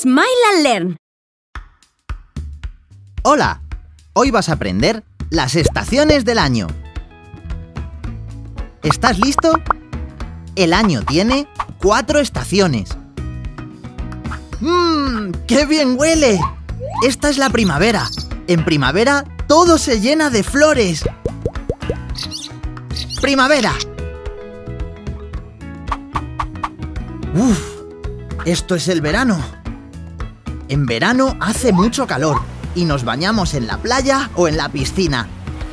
Smile and Learn. Hola, hoy vas a aprender las estaciones del año. ¿Estás listo? El año tiene 4 estaciones. ¡Qué bien huele! Esta es la primavera. En primavera todo se llena de flores. ¡Primavera! ¡Uf! Esto es el verano. En verano hace mucho calor y nos bañamos en la playa o en la piscina.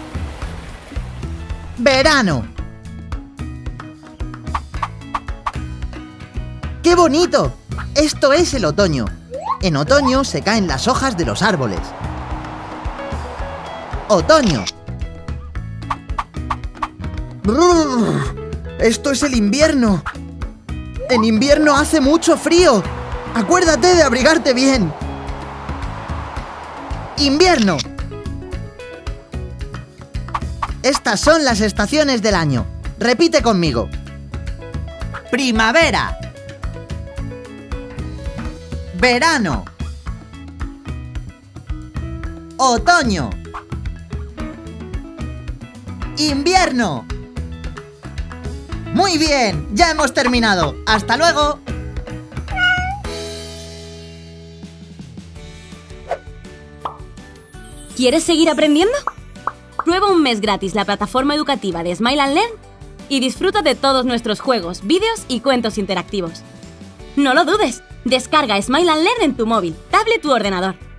¡Verano! ¡Qué bonito! Esto es el otoño. En otoño se caen las hojas de los árboles. Otoño. ¡Brrr! Esto es el invierno. En invierno hace mucho frío. Acuérdate de abrigarte bien. Invierno. Estas son las estaciones del año. Repite conmigo. Primavera. Verano. Otoño. Invierno. ¡Muy bien! ¡Ya hemos terminado! ¡Hasta luego! ¿Quieres seguir aprendiendo? Prueba un mes gratis la plataforma educativa de Smile and Learn y disfruta de todos nuestros juegos, vídeos y cuentos interactivos. ¡No lo dudes! Descarga Smile and Learn en tu móvil, tablet u ordenador.